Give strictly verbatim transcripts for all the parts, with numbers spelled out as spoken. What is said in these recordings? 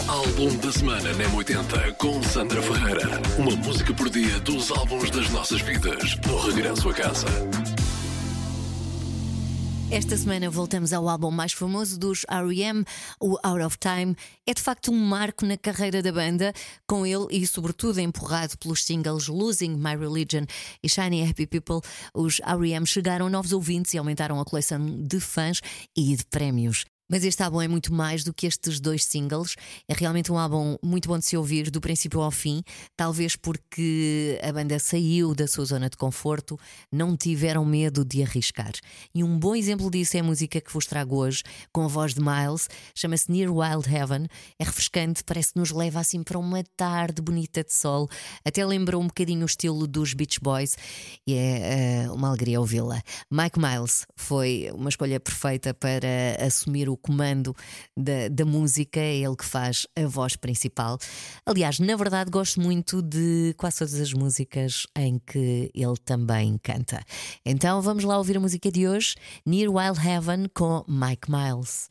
Álbum da semana na M oitenta com Sandra Ferreira. Uma música por dia dos álbuns das nossas vidas. No regresso a casa. Esta semana voltamos ao álbum mais famoso dos R E M, o Out of Time. É de facto um marco na carreira da banda. Com ele e sobretudo empurrado pelos singles Losing My Religion e Shiny Happy People, os R E M chegaram a novos ouvintes e aumentaram a coleção de fãs e de prémios. Mas este álbum é muito mais do que estes dois singles. É realmente um álbum muito bom de se ouvir do princípio ao fim. Talvez porque a banda saiu da sua zona de conforto, não tiveram medo de arriscar. E um bom exemplo disso é a música que vos trago hoje, com a voz de Miles. Chama-se Near Wild Heaven. É refrescante, parece que nos leva assim para uma tarde bonita de sol. Até lembra um bocadinho o estilo dos Beach Boys. E é uh, uma alegria ouvi-la. Mike Miles foi uma escolha perfeita para assumir o o comando da, da música. É ele que faz a voz principal. Aliás, na verdade gosto muito de quase todas as músicas em que ele também canta. Então vamos lá ouvir a música de hoje, Near Wild Heaven, com Mike Miles.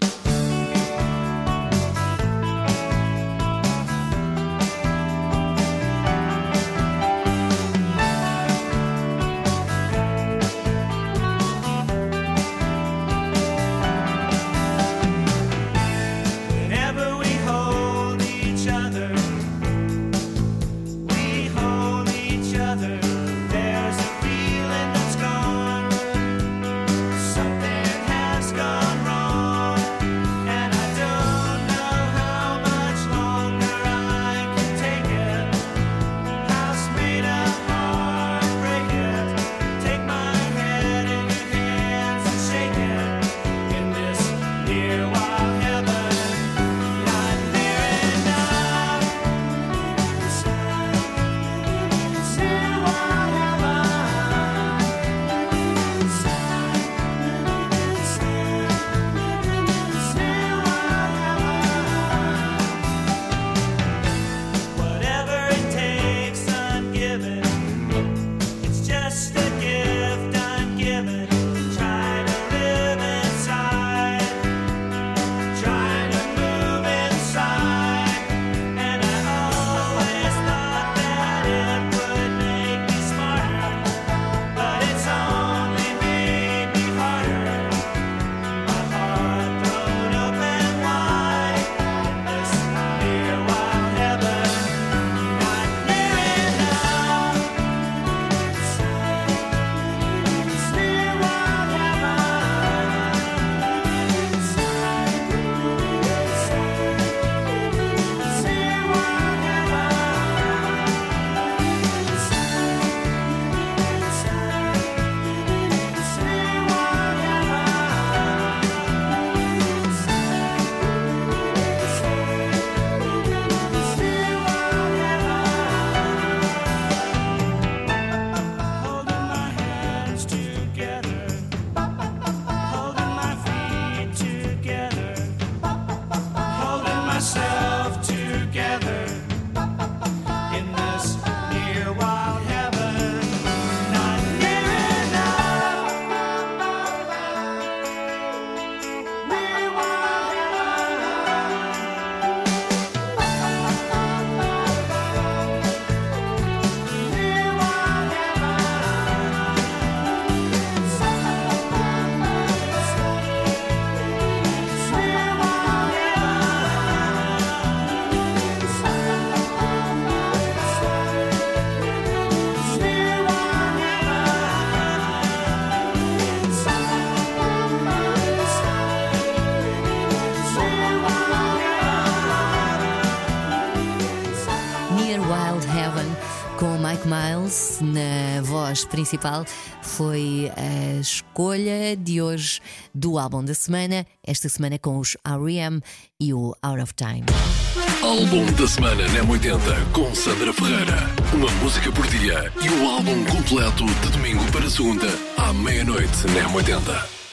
Com Mike Miles na voz principal, foi a escolha de hoje do álbum da semana, esta semana com os R E M e o Out of Time. Álbum da semana na M oitenta com Sandra Ferreira. Uma música por dia e o álbum completo de domingo para segunda à meia-noite na M oitenta.